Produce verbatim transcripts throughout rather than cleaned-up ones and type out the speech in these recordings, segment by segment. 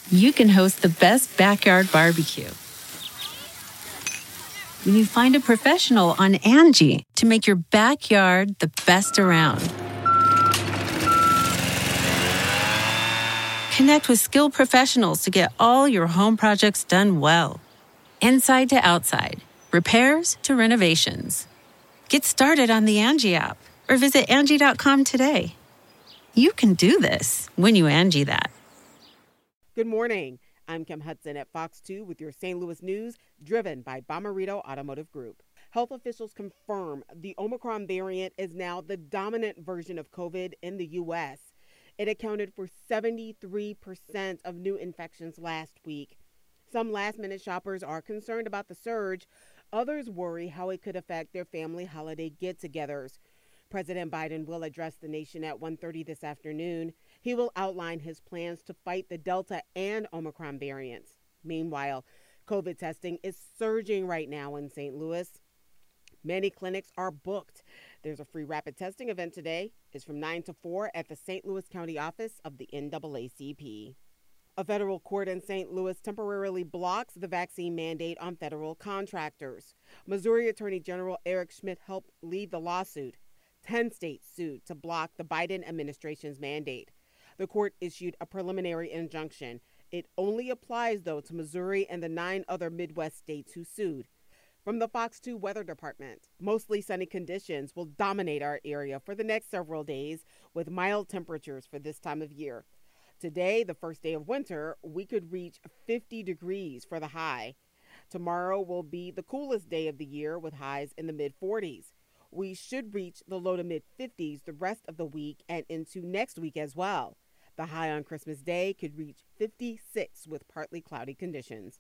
you can host the best backyard barbecue. When you find a professional on Angie to make your backyard the best around. Connect with skilled professionals to get all your home projects done well. Inside to outside, repairs to renovations. Get started on the Angie app or visit Angie dot com today. You can do this when you Angie that. Good morning. I'm Kim Hudson at Fox two with your Saint Louis news, driven by Bomarito Automotive Group. Health officials confirm the Omicron variant is now the dominant version of COVID in the U S. It accounted for seventy-three percent of new infections last week. Some last-minute shoppers are concerned about the surge. Others worry how it could affect their family holiday get-togethers. President Biden will address the nation at one thirty this afternoon. He will outline his plans to fight the Delta and Omicron variants. Meanwhile, COVID testing is surging right now in Saint Louis. Many clinics are booked. There's a free rapid testing event today. It's from nine to four at the Saint Louis County office of the N double A C P. A federal court in Saint Louis temporarily blocks the vaccine mandate on federal contractors. Missouri Attorney General Eric Schmidt helped lead the lawsuit. Ten states sued to block the Biden administration's mandate. The court issued a preliminary injunction. It only applies, though, to Missouri and the nine other Midwest states who sued. From the Fox two Weather Department, mostly sunny conditions will dominate our area for the next several days with mild temperatures for this time of year. Today, the first day of winter, we could reach fifty degrees for the high. Tomorrow will be the coolest day of the year with highs in the mid forties. We should reach the low to mid fifties the rest of the week and into next week as well. The high on Christmas Day could reach fifty-six with partly cloudy conditions.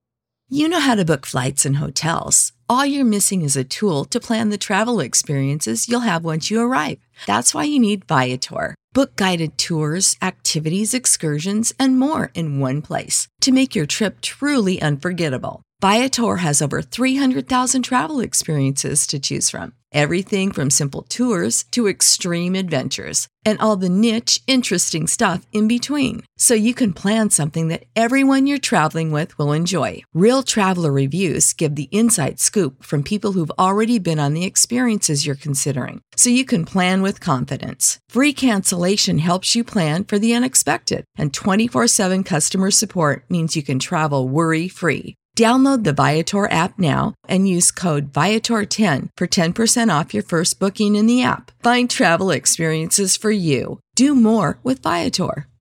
You know how to book flights and hotels. All you're missing is a tool to plan the travel experiences you'll have once you arrive. That's why you need Viator. Book guided tours, activities, excursions, and more in one place to make your trip truly unforgettable. Viator has over three hundred thousand travel experiences to choose from. Everything from simple tours to extreme adventures and all the niche, interesting stuff in between. So you can plan something that everyone you're traveling with will enjoy. Real traveler reviews give the inside scoop from people who've already been on the experiences you're considering. So you can plan with confidence. Free cancellation helps you plan for the unexpected. And twenty-four seven customer support means you can travel worry-free. Download the Viator app now and use code Viator ten for ten percent off your first booking in the app. Find travel experiences for you. Do more with Viator.